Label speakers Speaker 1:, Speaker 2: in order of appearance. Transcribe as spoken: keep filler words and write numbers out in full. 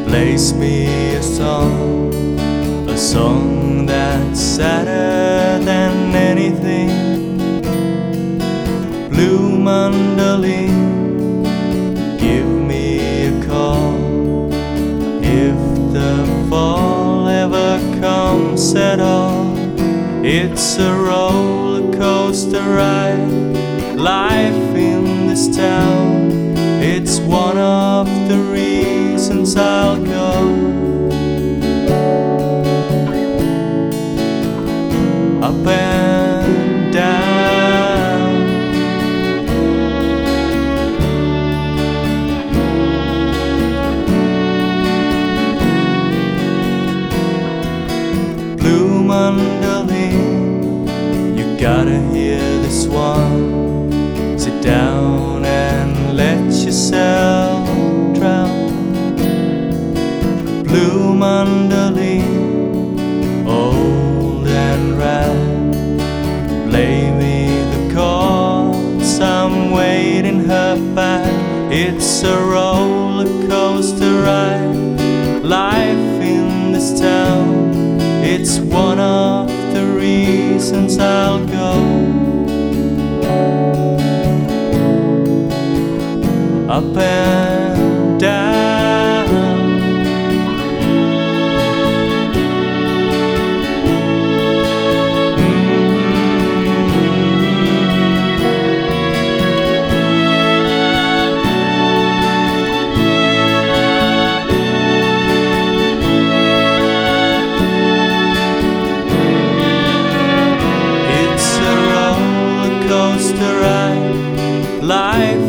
Speaker 1: plays me a song, a song that's sadder than anything. Blue mandolin, give me a call if the fall ever comes at all. It's a roller coaster ride, life in this town. It's one of the reasons I'll go. Up and down, blue mandolin, you gotta hear this one. Sit down and let yourself drown. Blue mandolin, old and rad, play me the chords I'm waiting her back. It's a roller coaster ride, life in this town. It's one of the reasons I'll go. Up and down, it's a roller coaster ride, life